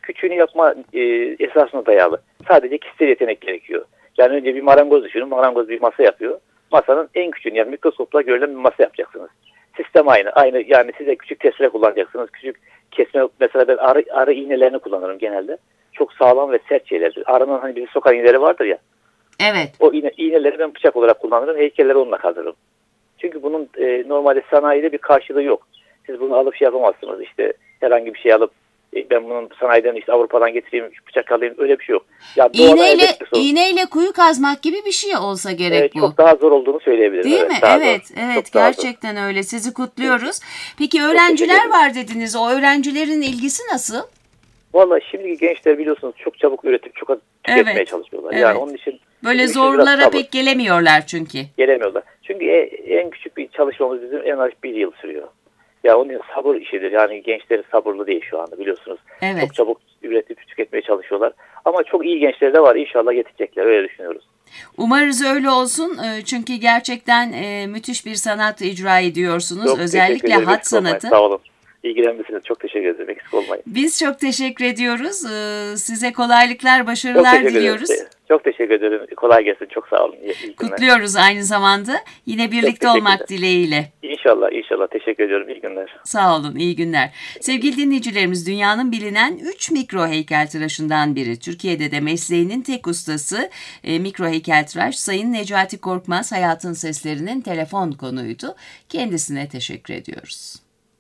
küçüğünü yapma e, esasına dayalı. Sadece kişisel yetenek gerekiyor. Yani önce bir marangoz düşünün. Marangoz bir masa yapıyor. Masanın en küçüğünü, yani mikroskopla görülen bir masa yapacaksınız. Sistem aynı. Aynı, yani size küçük testere kullanacaksınız. Küçük kesme, mesela ben arı, arı iğnelerini kullanırım genelde. Çok sağlam ve sert şeyler. Arının hani bizi sokan iğneleri vardır ya. Evet. O iğne, iğneleri ben bıçak olarak kullanırım. Heykelleri onunla kazırım. Çünkü bunun e, normalde sanayide bir karşılığı yok. Siz bunu alıp şey yapamazsınız. İşte herhangi bir şey alıp e, ben bunun sanayiden işte Avrupa'dan getireyim, bıçak alayım, öyle bir şey yok. Ya İğneyle, iğneyle kuyu kazmak gibi bir şey olsa gerek evet, bu. Çok daha zor olduğunu söyleyebilirim. Değil evet, mi? Evet, zor. evet, Çok gerçekten öyle. Sizi kutluyoruz. Peki öğrenciler var dediniz. O öğrencilerin ilgisi nasıl? Vallahi şimdiki gençler biliyorsunuz çok çabuk üretip çok az tüketmeye evet, çalışıyorlar. Evet. Yani onun için böyle zorlara pek gelemiyorlar çünkü. Gelemiyorlar. Çünkü en küçük bir çalışmamız bizim en az bir yıl sürüyor. Ya onun için sabır işidir. Yani gençleri sabırlı değil şu anda biliyorsunuz. Evet. Çok çabuk üretip tüketmeye çalışıyorlar. Ama çok iyi gençler de var. İnşallah yetecekler. Öyle düşünüyoruz. Umarız öyle olsun. Çünkü gerçekten müthiş bir sanat icra ediyorsunuz. Çok özellikle hat sanatı. Sağ olun. İlgilenmişsiniz. Çok teşekkür ederim. Eksik olmayın. Biz çok teşekkür ediyoruz. Size kolaylıklar, başarılar çok diliyoruz. Ederim. Çok teşekkür ederim. Kolay gelsin. Çok sağ olun. İyi Kutluyoruz aynı zamanda. Yine birlikte olmak dileğiyle. İnşallah, inşallah. Teşekkür ediyorum. İyi günler. Sağ olun. İyi günler. Sevgili dinleyicilerimiz, dünyanın bilinen üç mikro heykeltıraşından biri. Türkiye'de de mesleğinin tek ustası e, mikro heykeltıraş Sayın Necati Korkmaz, Hayatın Seslerinin telefon konuydu. Kendisine teşekkür ediyoruz.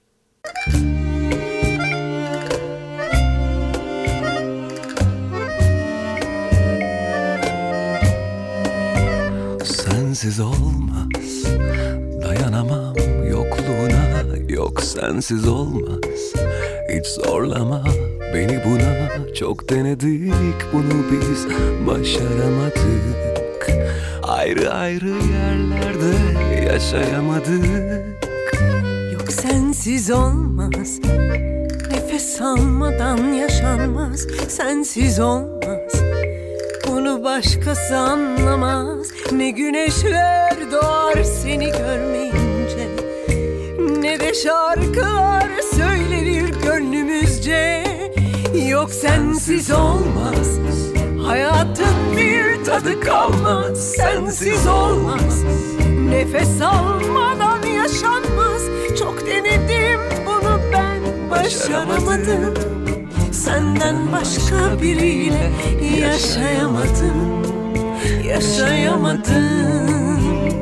Sensiz olmaz, dayanamam yokluğuna, yok sensiz olmaz. Hiç zorlama beni buna, çok denedik bunu biz, başaramadık. Ayrı ayrı yerlerde yaşayamadık. Yok sensiz olmaz, nefes almadan yaşanmaz. Sensiz olmaz, bunu başkası anlamaz. Ne güneşler doğar seni görmeyince, ne de şarkılar söylenir gönlümüzce. Yok sensiz olmaz, hayatın bir tadı kalmaz. Sensiz olmaz, nefes almadan yaşanmaz. Çok denedim bunu ben, başaramadım. Senden başka biriyle yaşayamadım, yaşayamadım.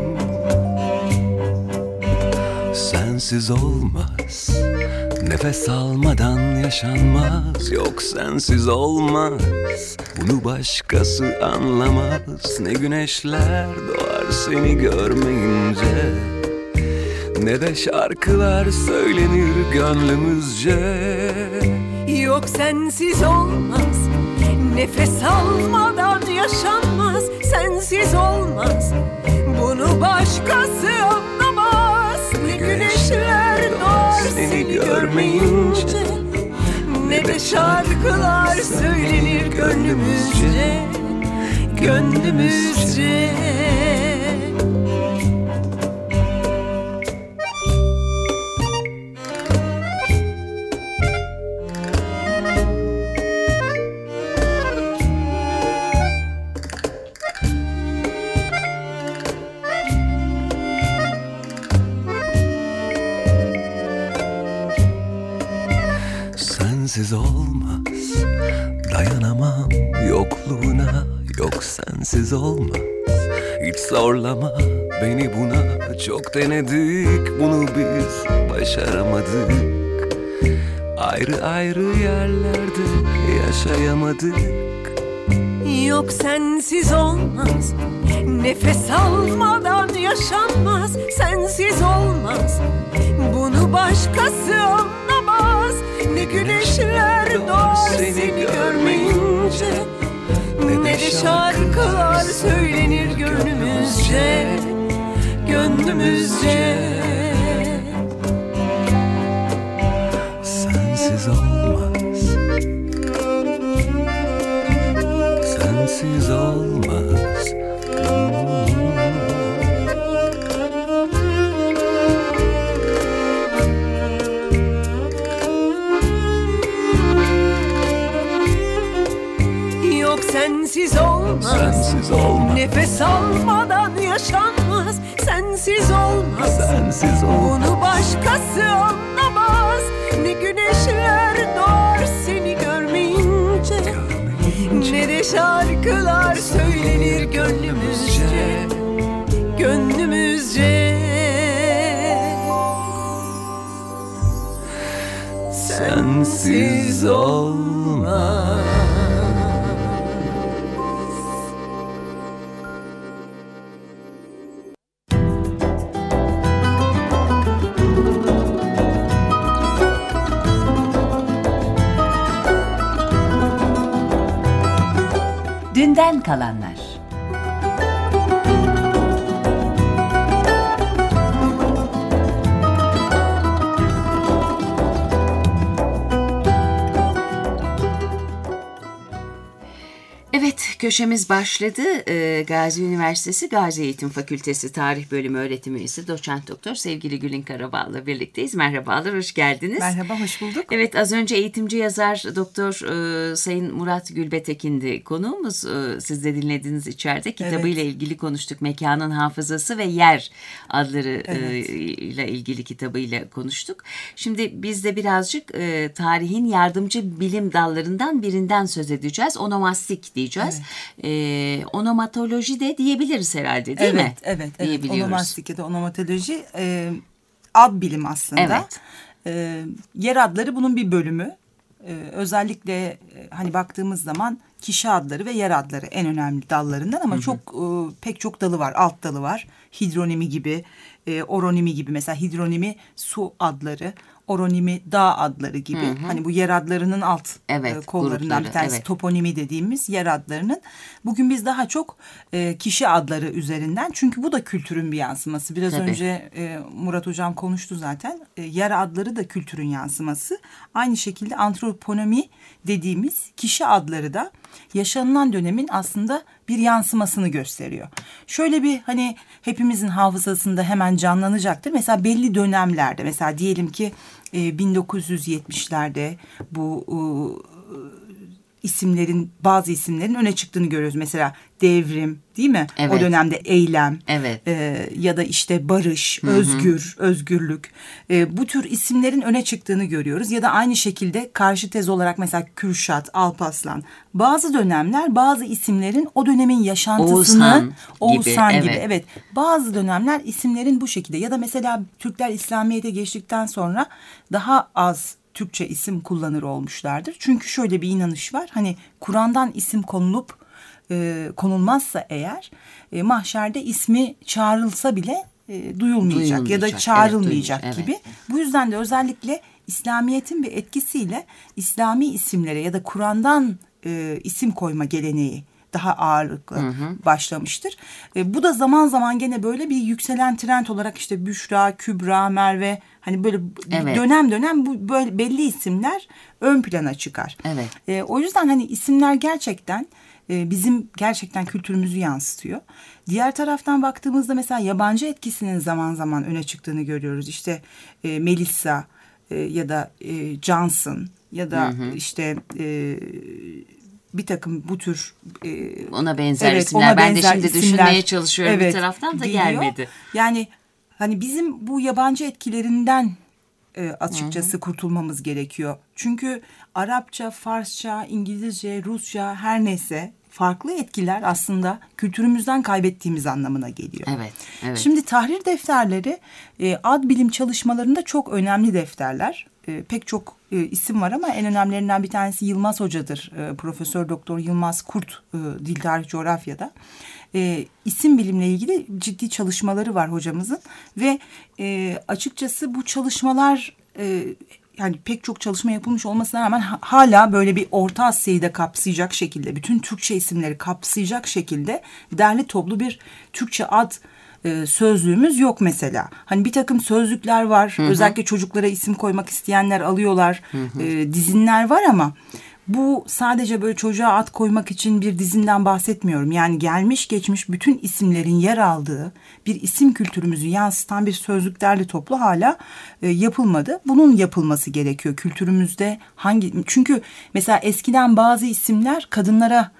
Sensiz olmaz, nefes almadan yaşanmaz. Yok sensiz olmaz, bunu başkası anlamaz. Ne güneşler doğar seni görmeyince, ne de şarkılar söylenir gönlümüzce. Yok sensiz olmaz, nefes almadan yaşanmaz. Sensiz olmaz, bunu başkası anlamaz. Ne güneşler doğar seni görmeyince, ne de şarkılar söylenir gönlümüzce, gönlümüzce. Sensiz olmaz, dayanamam yokluğuna, yok sensiz olmaz. Hiç zorlama beni buna, çok denedik bunu biz, başaramadık. Ayrı ayrı yerlerde yaşayamadık. Yok sensiz olmaz, nefes almadan yaşanmaz. Sensiz olmaz, bunu başkası anlamaz. Ne güneşler doğar seni görmeyince, ne de şarkılar söylenir gönlümüzce, gönlümüzce. Sensiz olmaz, sensiz olmaz. yok sensiz olmaz. Sensiz olmaz. Nefes almadan yaşanmaz. Sensiz olmaz. Sensiz olmaz. Bunu başkası anlamaz. Ne güneşler doğar seni görmeyince, Görmeyince. ne de şarkılar söylenir gönlümüzce, gönlümüzce. Sensiz olmaz. Dünden kalanlar. Evet, köşemiz başladı. Ee, Gazi Üniversitesi Gazi Eğitim Fakültesi Tarih Bölümü öğretim üyesi doçent doktor sevgili Gülin Karabağ'la birlikteyiz. Merhabalar, hoş geldiniz. Merhaba, hoş bulduk. Evet, az önce eğitimci yazar doktor e, Sayın Murat Gülbetekin'di konuğumuz. E, siz de dinlediniz içeride. Kitabıyla evet. ilgili konuştuk. Mekanın Hafızası ve Yer adları evet. e, ile ilgili kitabıyla konuştuk. Şimdi biz de birazcık e, tarihin yardımcı bilim dallarından birinden söz edeceğiz. Onomastik diyeceğiz. Evet. Ee, onomatoloji de diyebiliriz herhalde, değil evet, mi? Evet, evet. Onomastik ya da onomatoloji e, ad bilim aslında. Evet. E, yer adları bunun bir bölümü. E, özellikle e, hani baktığımız zaman kişi adları ve yer adları en önemli dallarından ama hı hı. çok e, pek çok dalı var, alt dalı var. Hidronimi gibi, e, oronimi gibi, mesela hidronimi su adları, oronimi dağ adları gibi. Hı hı. Hani bu yer adlarının alt evet, e, kollarından grupları, bir tanesi evet. toponimi dediğimiz yer adlarının. Bugün biz daha çok e, kişi adları üzerinden, çünkü bu da kültürün bir yansıması. Biraz Tabii. önce e, Murat Hocam konuştu zaten. E, yer adları da kültürün yansıması. Aynı şekilde antroponomi dediğimiz kişi adları da yaşanılan dönemin aslında bir yansımasını gösteriyor. Şöyle bir hani hepimizin hafızasında hemen canlanacaktır. Mesela belli dönemlerde, mesela diyelim ki e, bin dokuz yüz yetmişlerde bu e, isimlerin, bazı isimlerin öne çıktığını görüyoruz. Mesela devrim, değil mi? Evet. O dönemde eylem evet. e, ya da işte barış, Hı-hı. özgür, özgürlük. E, bu tür isimlerin öne çıktığını görüyoruz. Ya da aynı şekilde karşı tez olarak mesela Kürşat, Alparslan. Bazı dönemler bazı isimlerin o dönemin yaşantısını Oğuzhan, Oğuzhan gibi, gibi evet. evet. Bazı dönemler isimlerin bu şekilde, ya da mesela Türkler İslamiyet'e geçtikten sonra daha az Türkçe isim kullanır olmuşlardır. Çünkü şöyle bir inanış var. Hani Kur'an'dan isim konulup e, konulmazsa eğer e, mahşerde ismi çağrılsa bile e, duyulmayacak, duyulmayacak ya da çağrılmayacak evet, gibi. Evet. Bu yüzden de özellikle İslamiyet'in bir etkisiyle İslami isimlere ya da Kur'an'dan e, isim koyma geleneği daha ağırlıklı hı hı. başlamıştır. E, bu da zaman zaman gene böyle bir yükselen trend olarak işte Büşra, Kübra, Merve, hani böyle evet. dönem dönem bu böyle belli isimler ön plana çıkar. Evet. E, o yüzden hani isimler gerçekten e, bizim gerçekten kültürümüzü yansıtıyor. Diğer taraftan baktığımızda mesela yabancı etkisinin zaman zaman öne çıktığını görüyoruz. İşte e, Melissa e, ya da e, Johnson ya da hı hı. işte e, bir takım bu tür e, ona benzer evet, isimler. Ona ben benzer de şimdi isimler, düşünmeye çalışıyorum evet, bir taraftan da geliyor. Gelmedi. Yani hani bizim bu yabancı etkilerinden e, açıkçası Hı-hı. kurtulmamız gerekiyor. Çünkü Arapça, Farsça, İngilizce, Rusça her neyse farklı etkiler aslında kültürümüzden kaybettiğimiz anlamına geliyor. Evet, evet. Şimdi tahrir defterleri e, ad bilim çalışmalarında çok önemli defterler. E, pek çok e, isim var ama en önemlilerinden bir tanesi Yılmaz Hoca'dır. E, Profesör Doktor Yılmaz Kurt, e, Dil Tarih Coğrafya'da. E, isim bilimle ilgili ciddi çalışmaları var hocamızın ve e, açıkçası bu çalışmalar e, yani pek çok çalışma yapılmış olmasına rağmen hala böyle bir Orta Asya'yı da kapsayacak şekilde, bütün Türkçe isimleri kapsayacak şekilde derli toplu bir Türkçe ad e, sözlüğümüz yok mesela. Hani bir takım sözlükler var. Hı hı. Özellikle çocuklara isim koymak isteyenler alıyorlar. Hı hı. E, dizinler var ama bu sadece böyle çocuğa ad koymak için bir dizinden bahsetmiyorum. Yani gelmiş geçmiş bütün isimlerin yer aldığı bir isim kültürümüzü yansıtan bir sözlük derli toplu hala e, yapılmadı. Bunun yapılması gerekiyor kültürümüzde. Hangi? Çünkü mesela eskiden bazı isimler kadınlara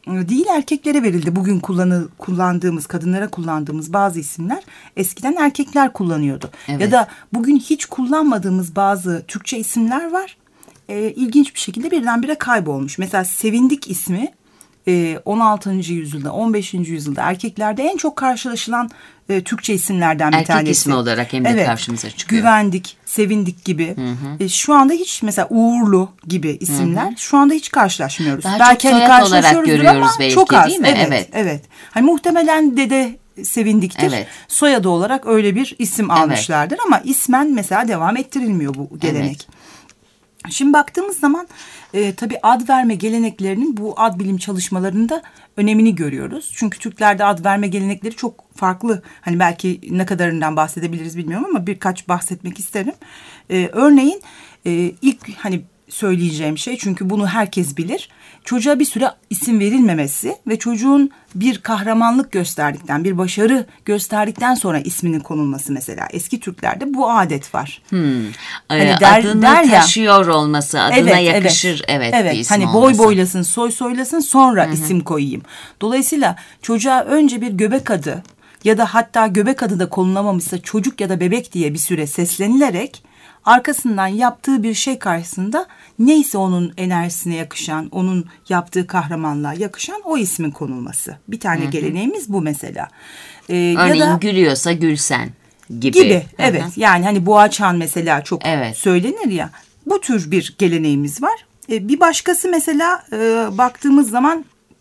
değil erkeklere verildi. Bugün kullanı, kullandığımız, kadınlara kullandığımız bazı isimler eskiden erkekler kullanıyordu. Evet. Ya da bugün hiç kullanmadığımız bazı Türkçe isimler var. E, ilginç bir şekilde birdenbire kaybolmuş. Mesela Sevindik ismi e, on altıncı yüzyılda, on beşinci yüzyılda erkeklerde en çok karşılaşılan e, Türkçe isimlerden bir Erkek tanesi. ismi olarak hem de evet, karşımıza çıkıyor. Güvendik, Sevindik gibi. Hı hı. E, şu anda hiç mesela Uğurlu gibi isimler hı hı. şu anda hiç karşılaşmıyoruz. Daha belki çok soyad hani olarak görüyoruz belki çok az. değil mi? Evet, evet. evet. Hani muhtemelen dede Sevindik'tir. Evet. Soyadı olarak öyle bir isim evet. almışlardır ama ismen mesela devam ettirilmiyor bu gelenek. Evet. Şimdi baktığımız zaman e, tabii ad verme geleneklerinin bu ad bilim çalışmalarında önemini görüyoruz. Çünkü Türklerde ad verme gelenekleri çok farklı. Hani belki ne kadarından bahsedebiliriz bilmiyorum ama birkaç bahsetmek isterim. E, örneğin e, ilk hani söyleyeceğim şey, çünkü bunu herkes bilir. Çocuğa bir süre isim verilmemesi ve çocuğun bir kahramanlık gösterdikten, bir başarı gösterdikten sonra isminin konulması mesela. Eski Türklerde bu adet var. Hmm. Hani ee, der, adını der ya, taşıyor olması, adına evet, yakışır evet, evet, bir isim hani boy olması. boylasın, soy soylasın, sonra Hı-hı. isim koyayım. Dolayısıyla çocuğa önce bir göbek adı ya da hatta göbek adı da konulamamışsa çocuk ya da bebek diye bir süre seslenilerek arkasından yaptığı bir şey karşısında neyse onun enerjisine yakışan, onun yaptığı kahramanlığa yakışan o ismin konulması. Bir tane Hı-hı. geleneğimiz bu mesela. Ee, Örneğin ya da, gülüyorsa Gülsen gibi. Gibi Hı-hı. evet, yani hani Boğaçan mesela çok evet. söylenir ya, bu tür bir geleneğimiz var. Ee, bir başkası mesela e, baktığımız zaman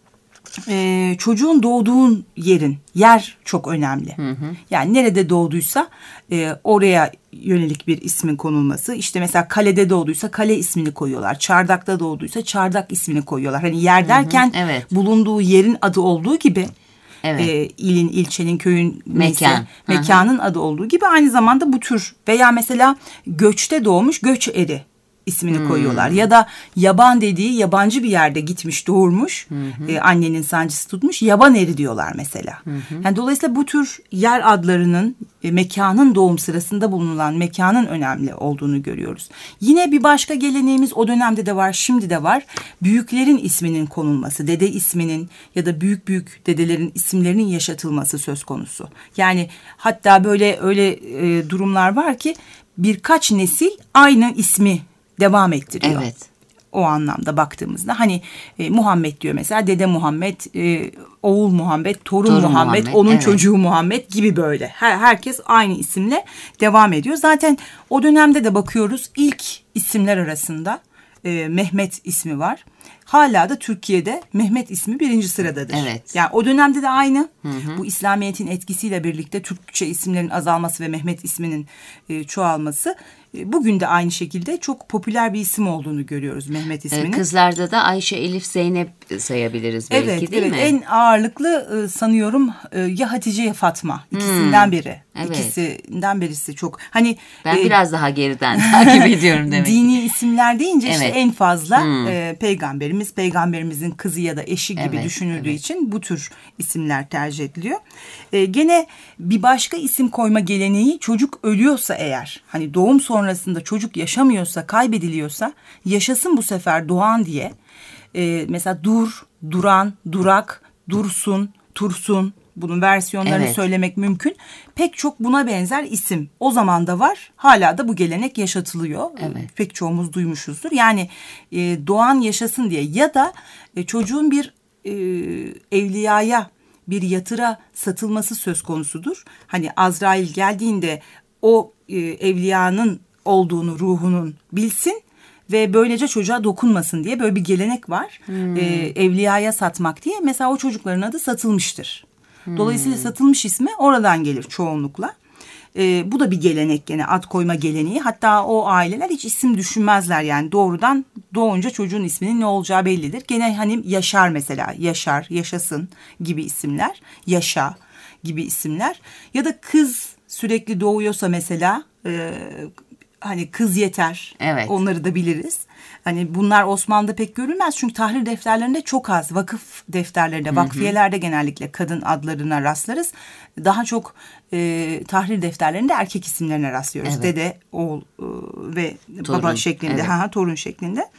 Ee, çocuğun doğduğun yerin, yer çok önemli. Hı hı. Yani nerede doğduysa e, oraya yönelik bir ismin konulması. İşte mesela kalede doğduysa kale ismini koyuyorlar. Çardakta doğduysa çardak ismini koyuyorlar. Hani yer derken hı hı, evet. bulunduğu yerin adı olduğu gibi evet. e, ilin, ilçenin, köyün neyse, Mekan. mekanın adı olduğu gibi aynı zamanda bu tür veya mesela göçte doğmuş göç eri ismini hmm. koyuyorlar. Ya da yaban dediği yabancı bir yerde gitmiş doğurmuş. Hmm. E, annenin sancısı tutmuş. Yaban eri diyorlar mesela. Hmm. Yani dolayısıyla bu tür yer adlarının e, mekanın doğum sırasında bulunan mekanın önemli olduğunu görüyoruz. Yine bir başka geleneğimiz o dönemde de var, şimdi de var. Büyüklerin isminin konulması, dede isminin ya da büyük büyük dedelerin isimlerinin yaşatılması söz konusu. Yani hatta böyle öyle e, durumlar var ki birkaç nesil aynı ismi devam ettiriyor. Evet. O anlamda baktığımızda hani e, Muhammed diyor mesela, dede Muhammed, e, oğul Muhammed, torun, torun Muhammed, Muhammed, onun evet. çocuğu Muhammed gibi böyle. Her, herkes aynı isimle devam ediyor. Zaten o dönemde de bakıyoruz ilk isimler arasında e, Mehmet ismi var. Hala da Türkiye'de Mehmet ismi birinci sıradadır. Evet. Yani o dönemde de aynı. Hı hı. Bu İslamiyet'in etkisiyle birlikte Türkçe isimlerin azalması ve Mehmet isminin e, çoğalması. E, bugün de aynı şekilde çok popüler bir isim olduğunu görüyoruz Mehmet isminin. Kızlarda da Ayşe, Elif, Zeynep sayabiliriz belki evet, değil evet. mi? En ağırlıklı e, sanıyorum e, ya Hatice ya Fatma. İkisinden hmm. biri. Evet. İkisinden birisi çok. Hani ben e, biraz daha geriden takip ediyorum demek. Dini isimler deyince evet. işte en fazla hmm. e, peygamberimiz, peygamberimizin kızı ya da eşi gibi evet, düşünüldüğü evet. için bu tür isimler tercih ediliyor. E, gene bir başka isim koyma geleneği, çocuk ölüyorsa eğer, hani doğum sonrasında çocuk yaşamıyorsa, kaybediliyorsa, yaşasın bu sefer doğan diye. E, mesela dur, duran, durak, dursun, tursun, bunun versiyonlarını evet. söylemek mümkün. Pek çok buna benzer isim o zaman da var. Hala da bu gelenek yaşatılıyor. Evet. Pek çoğumuz duymuşuzdur. Yani e, doğan yaşasın diye ya da e, çocuğun bir e, evliyaya, bir yatıra satılması söz konusudur. Hani Azrail geldiğinde o e, evliyanın olduğunu, ruhunun bilsin ve böylece çocuğa dokunmasın diye böyle bir gelenek var. Hmm. E, evliyaya satmak diye. Mesela o çocukların adı satılmıştır. Hmm. Dolayısıyla satılmış ismi oradan gelir çoğunlukla. E, bu da bir gelenek, gene ad koyma geleneği. Hatta o aileler hiç isim düşünmezler, yani doğrudan doğunca çocuğun isminin ne olacağı bellidir. Gene hani Yaşar mesela, Yaşar, Yaşasın gibi isimler, Yaşa gibi isimler. Ya da kız sürekli doğuyorsa mesela e, hani Kız Yeter, evet. onları da biliriz. Hani bunlar Osmanlı'da pek görülmez çünkü tahrir defterlerinde çok az, vakıf defterlerinde, vakfiyelerde genellikle kadın adlarına rastlarız. Daha çok e, tahrir defterlerinde erkek isimlerine rastlıyoruz. Evet. Dede, oğul e, ve torun. Baba şeklinde, evet. ha, torun şeklinde.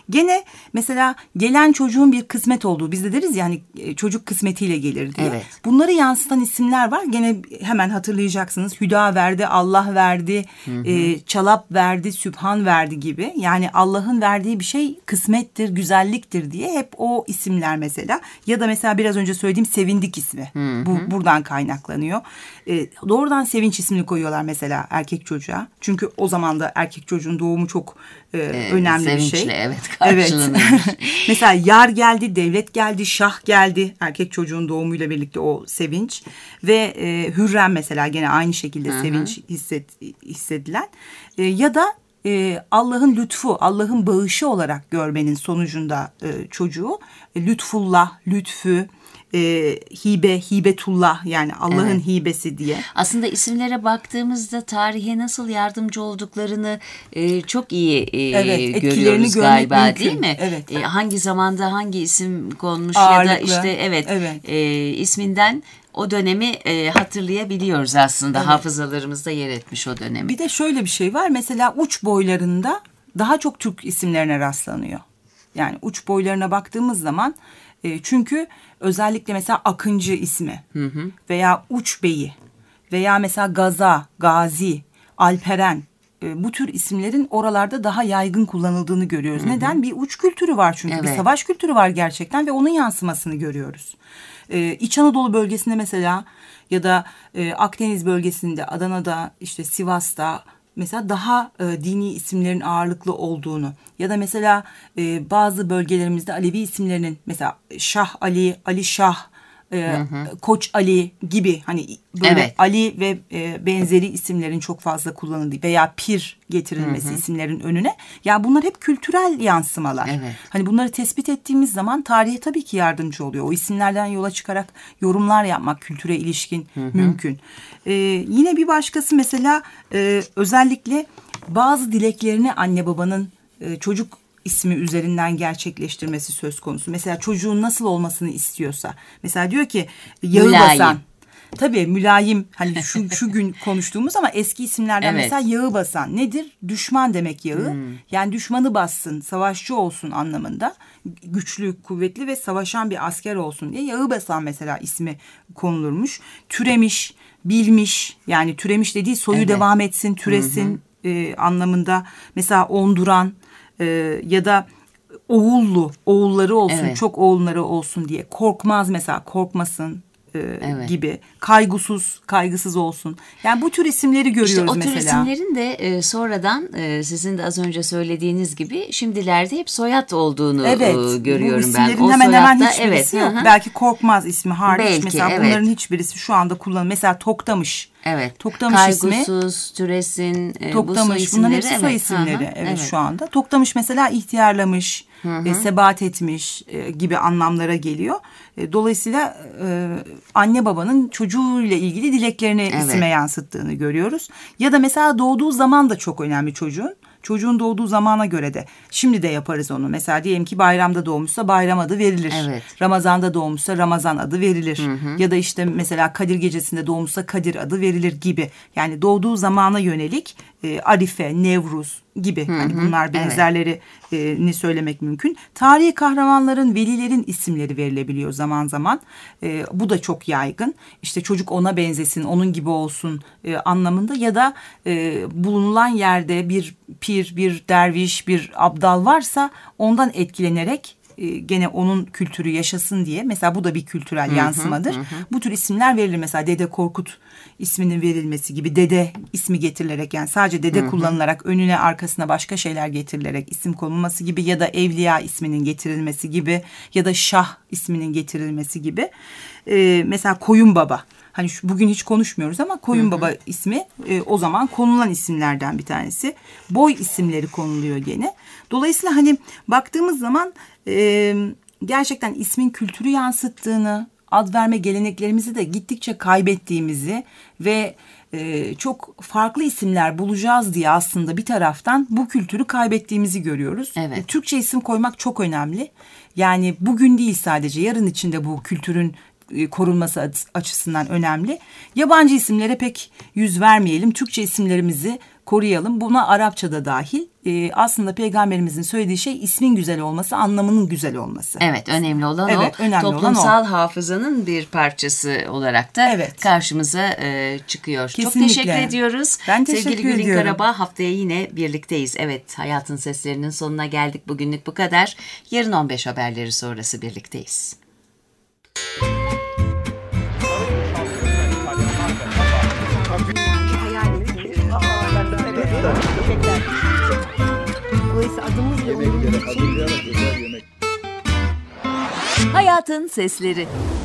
Gene mesela gelen çocuğun bir kısmet olduğu, biz de deriz ya hani çocuk kısmetiyle gelir diye. Evet. Bunları yansıtan isimler var. Gene hemen hatırlayacaksınız. Hüda verdi, Allah verdi, e, Çalap verdi, Sübhan verdi gibi. Yani Allah'ın verdiği bir şey kısmettir, güzelliktir diye hep o isimler mesela. Ya da mesela biraz önce söylediğim Sevindik ismi. Hı hı. Bu buradan kaynaklanıyor. E, doğrudan Sevinç ismini koyuyorlar mesela erkek çocuğa. Çünkü o zaman da erkek çocuğun doğumu çok e, ee, önemli bir şey. Evet, karşılanır. Evet. Mesela Yar geldi, Devlet geldi, Şah geldi. Erkek çocuğun doğumuyla birlikte o sevinç. Ve e, Hürrem mesela gene aynı şekilde Hı-hı. sevinç hisset, hissedilen. E, ya da e, Allah'ın lütfu, Allah'ın bağışı olarak görmenin sonucunda e, çocuğu e, lütfullah, lütfü, E, hibe, hibetullah yani Allah'ın evet. hibesi diye. Aslında isimlere baktığımızda tarihe nasıl yardımcı olduklarını e, çok iyi e, evet, görüyoruz galiba mümkün. Değil mi? Evet. E, hangi zamanda hangi isim konmuş Ağırlıklı. Ya da işte evet, evet. E, isminden o dönemi e, hatırlayabiliyoruz aslında. Evet. Hafızalarımızda yer etmiş o dönemi. Bir de şöyle bir şey var. Mesela uç boylarında daha çok Türk isimlerine rastlanıyor. Yani uç boylarına baktığımız zaman e, çünkü özellikle mesela Akıncı ismi hı hı. veya Uç Beyi veya mesela Gaza, Gazi, Alperen e, bu tür isimlerin oralarda daha yaygın kullanıldığını görüyoruz. Hı hı. Neden? Bir uç kültürü var çünkü evet. bir savaş kültürü var gerçekten ve onun yansımasını görüyoruz. Ee, İç Anadolu bölgesinde mesela ya da e, Akdeniz bölgesinde, Adana'da, işte Sivas'ta mesela daha e, dini isimlerin ağırlıklı olduğunu ya da mesela e, bazı bölgelerimizde Alevi isimlerinin mesela Şah Ali, Ali Şah, e, hı hı. Koç Ali gibi hani böyle evet. Ali ve e, benzeri isimlerin çok fazla kullanıldığı veya Pir getirilmesi hı hı. isimlerin önüne. Yani bunlar hep kültürel yansımalar. Evet. Hani bunları tespit ettiğimiz zaman tarihe tabii ki yardımcı oluyor. O isimlerden yola çıkarak yorumlar yapmak kültüre ilişkin hı hı. mümkün. Ee, yine bir başkası mesela e, özellikle bazı dileklerini anne babanın e, çocuk ismi üzerinden gerçekleştirmesi söz konusu. Mesela çocuğun nasıl olmasını istiyorsa. Mesela diyor ki yağı mülayim. Basan. Tabii mülayim hani şu şu gün konuştuğumuz ama eski isimlerden evet. mesela yağı basan nedir? Düşman demek yağı. Hmm. Yani düşmanı bassın, savaşçı olsun anlamında. Güçlü, kuvvetli ve savaşan bir asker olsun diye yağı basan mesela ismi konulurmuş. Türemiş, bilmiş yani türemiş dediği soyu evet. devam etsin, türesin e, anlamında. Mesela onduran e, ya da oğullu, oğulları olsun, evet. çok oğulları olsun diye. Korkmaz mesela, korkmasın. Evet. gibi kaygısız kaygısız olsun. Yani bu tür isimleri görüyoruz işte o mesela. O tür isimlerin de e, sonradan e, sizin de az önce söylediğiniz gibi şimdilerde hep soyad olduğunu evet, e, görüyorum ben. O hemen hemen hiçbirisi evet, yok. Hı-hı. Belki Korkmaz ismi hariç belki, mesela evet. bunların hiçbirisi şu anda kullanılıyor. Mesela Toktamış. Evet. Toktamış Kaygusuz, ismi. Türesin, e, Toktamış, bu soy isimleri. Bunların hepsi soy isimleri evet, evet, şu anda. Toktamış mesela ihtiyarlamış, e, sebat etmiş e, gibi anlamlara geliyor. E, dolayısıyla e, anne babanın çocuğuyla ilgili dileklerini evet. isime yansıttığını görüyoruz. Ya da mesela doğduğu zaman da çok önemli çocuğun. Çocuğun doğduğu zamana göre de şimdi de yaparız onu. Mesela diyelim ki bayramda doğmuşsa bayram adı verilir. Evet. Ramazanda doğmuşsa Ramazan adı verilir. Hı hı. Ya da işte mesela Kadir Gecesi'nde doğmuşsa Kadir adı verilir gibi. Yani doğduğu zamana yönelik e, Arife, Nevruz gibi hı hı. hani bunlar benzerlerini evet. söylemek mümkün. Tarihi kahramanların, velilerin isimleri verilebiliyor zaman zaman. E, bu da çok yaygın. İşte çocuk ona benzesin, onun gibi olsun e, anlamında ya da e, bulunulan yerde bir pir, bir derviş, bir abdal varsa ondan etkilenerek e, gene onun kültürü yaşasın diye. Mesela bu da bir kültürel hı hı, yansımadır. Hı hı. Bu tür isimler verilir. Mesela Dede Korkut isminin verilmesi gibi, dede ismi getirilerek yani sadece dede hı hı. kullanılarak önüne arkasına başka şeyler getirilerek isim konulması gibi ya da Evliya isminin getirilmesi gibi ya da Şah isminin getirilmesi gibi. E, mesela Koyun Baba. Hani şu, bugün hiç konuşmuyoruz ama Koyun hı hı. Baba ismi e, o zaman konulan isimlerden bir tanesi. Boy isimleri konuluyor gene. Dolayısıyla hani baktığımız zaman e, gerçekten ismin kültürü yansıttığını, ad verme geleneklerimizi de gittikçe kaybettiğimizi ve e, çok farklı isimler bulacağız diye aslında bir taraftan bu kültürü kaybettiğimizi görüyoruz. Evet. E, Türkçe isim koymak çok önemli. Yani bugün değil sadece yarın için de bu kültürün korunması açısından önemli. Yabancı isimlere pek yüz vermeyelim. Türkçe isimlerimizi koruyalım. Buna Arapça da dahil. E, aslında Peygamberimizin söylediği şey ismin güzel olması, anlamının güzel olması. Evet, önemli olan Evet, o. önemli olan Toplumsal o. hafızanın bir parçası olarak da Evet. karşımıza e, çıkıyor. Kesinlikle. Çok teşekkür ediyoruz. Ben teşekkür Sevgili Gülin ediyorum. Karabağ, haftaya yine birlikteyiz. Evet, Hayatın Seslerinin sonuna geldik. Bugünlük bu kadar. Yarın on beş haberleri sonrası birlikteyiz. Hayatın Sesleri.